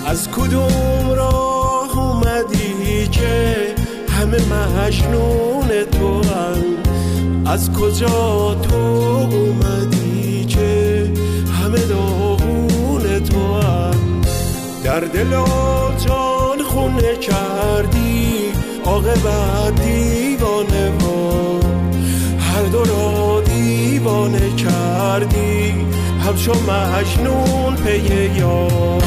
از کدوم راه اومدی که همه مجنون تو هم؟ از کجا تو اومدی که همه داغون تو هم؟ در دل و جان خونه کردی عاقبت دیوانه ها، هر دو را دیوانه کردی همچو مجنون پی یار.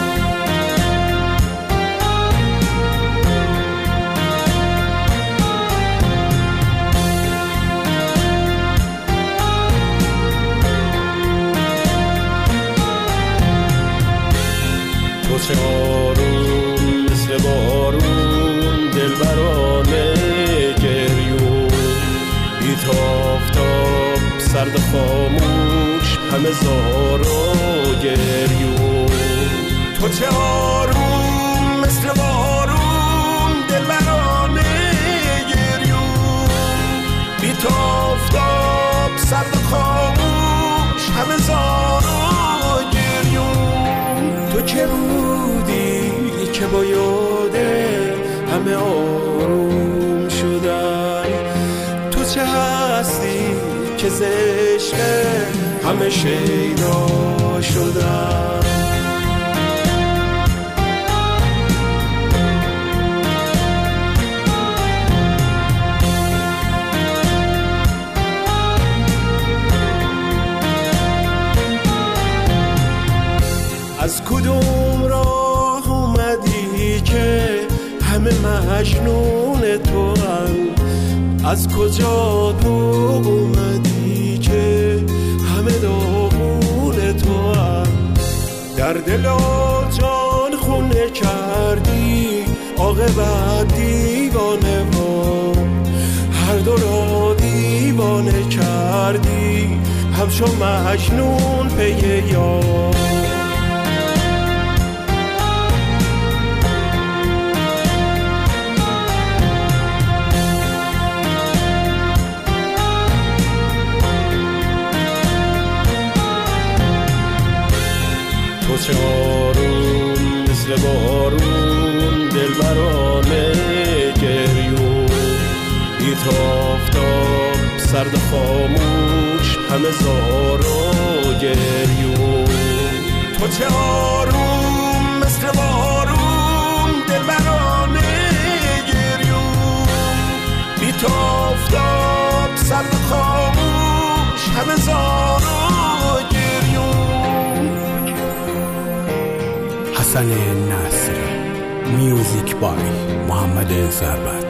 تو چه آروم مثل بارون دلبرانه گریون، بی تا آفتاب سرد خاموش همه زارا گریون. تو چه آروم مثل بارون دلبرانه گریون، بی تا آفتاب سرد خاموش همه زارا گریون. تو که بودی که با یاده همه آروم شدن، تو چه هستی که ز عشق همه شیدا شدن. از کدوم راه اومدی که همه مجنون تو هم؟ از کجا تو اومدی که همه داغون تو هم؟ در دل و جان خونه کردی عاقبت دیوانه ها، هر دو را دیوانه کردی همچو مجنون پی یار. تو چه آروم مثل بارون دلبرانه گریون، بی تا آفتاب سرد خاموش همه زارا گریون. تو چه آروم مثل بارون دلبرانه گریون، بی تا آفتاب سرد خاموش همه زارا گریون. حسن نصر، میوزیک بای محمد سربست.